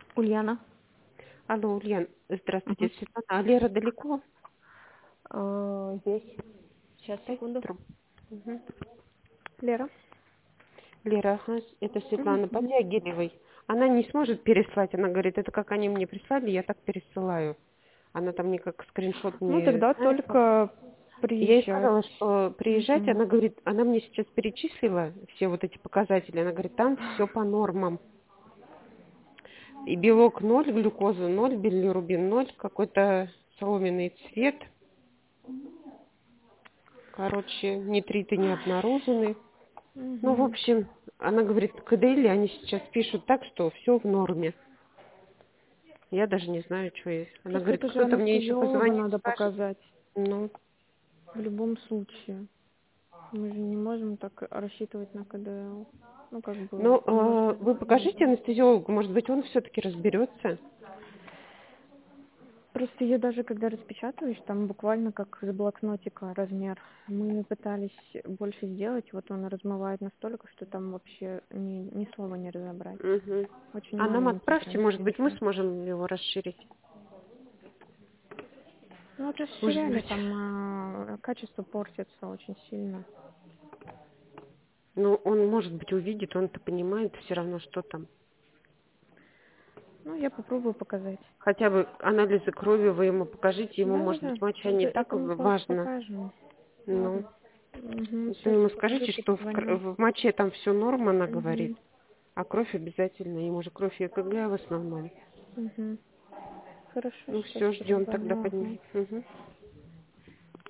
Ульяна. Алло, Ульян, здравствуйте, Мгм. это Светлана. А Лера далеко? Здесь. Сейчас, Дайте секунду. трубку. Мгм. Лера. Лера, ага, это Светлана Мгм. Подягилевой. Она не сможет переслать, она говорит, это как они мне прислали, я так пересылаю. Она там мне как скриншот Ну, не тогда знает. только Я ей приезжать. сказала, что приезжать, Мгм. она говорит, она мне сейчас перечислила все вот эти показатели, она говорит, там все по нормам. И белок ноль, глюкоза ноль, билирубин ноль, какой-то соломенный цвет. Короче, нитриты не обнаружены. Ну, в Мгм. общем, она говорит, КДЛ, они сейчас пишут так, что все в норме. Я даже не знаю, что есть. Она Просто говорит, это же кто-то мне еще анестезиолога позвонит, надо скажет. показать. Ну, В любом случае. Мы же не можем так рассчитывать на КДЛ. Ну, как бы, ну, можно. вы покажите анестезиологу, может быть, он все-таки разберется. Просто ее даже когда распечатываешь, там буквально как из блокнотика размер. Мы пытались больше сделать, вот он размывает настолько, что там вообще ни слова не разобрать. Мгм. Очень А нам маленький отправьте, прям может быть, мы скриншот. сможем его расширить. Ну вот Может расширяли, быть. там качество портится очень сильно. Ну, он, может быть, увидит, он-то понимает все равно, что там. Ну, я попробую показать. Хотя бы анализы крови вы ему покажите, ему, может Да-да-да, быть, моча не так это мы важно. покажем. Ну, Ладно. Угу, вы сейчас ему скажите, покажите, что позвоню. в моче там все норма, она говорит. Угу, А кровь обязательно. Ему же кровь и ЭКГ в основном. угу. Хорошо, Ну сейчас все, ждем тогда перезвоню. под Ага. ним. Мгм.